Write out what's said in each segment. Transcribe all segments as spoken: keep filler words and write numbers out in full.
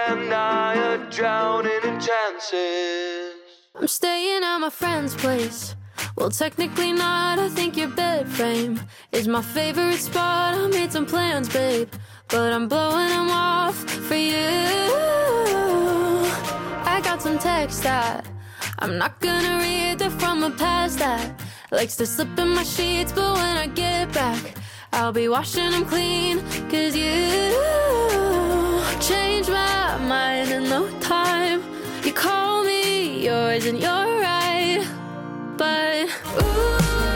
and I are drowning in chances. I'm staying at my friend's place. Well, technically not, I think your bed frame is my favorite spot. I made some plans, babe, but I'm blowing them off for you. I got some text that I'm not gonna read, they're from a past that likes to slip in my sheets, but when I get back, I'll be washing them clean. Cause you changed my mind in no time. You call me yours and you're right, but ooh,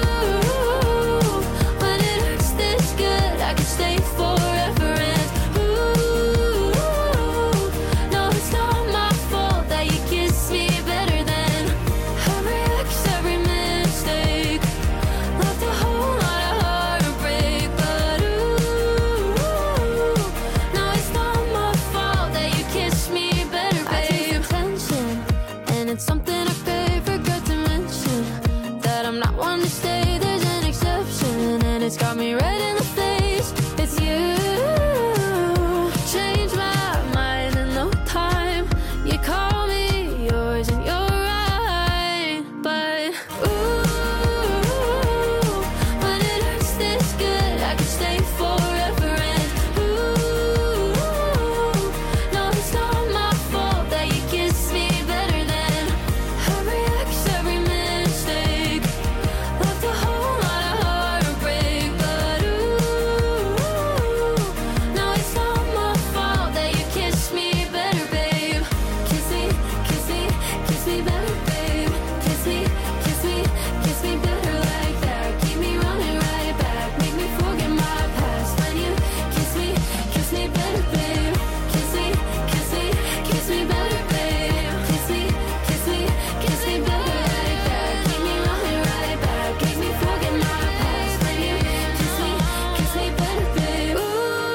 when it hurts this good, I could stay forever. And ooh, no, it's not my fault that you kiss me better than every ex, every mistake. Left a whole lot of heartbreak, but ooh, no, it's not my fault that you kiss me better, babe. I take attention, and it's something I pay, forgot to mention that I'm not one to stay, there's an exception, and it's got me red in the face. It's you, changed my mind in no time. You call me yours and you're right, but ooh, when it hurts this good, I could stay forever. And ooh, no, it's not my fault that you kiss me better than every ex, every mistake. Left a whole lot of heartbreak, but ooh, no, it's not my fault that you kiss me better, babe. Kiss me, kiss me, kiss me better, babe. Kiss me, kiss me, kiss me better like that. Keep me running right back, make me forget my past. When you kiss me, kiss me better, babe. Kiss me, kiss me, kiss me better, babe. Kiss me, kiss me, kiss me better like that. Keep me running right back, make me forget my past. When you kiss me, kiss me better, babe.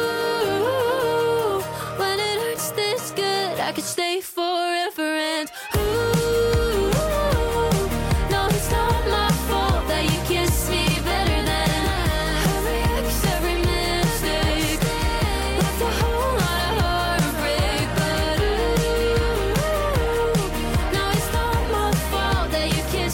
Ooh, when it hurts this good, I could stay forever. And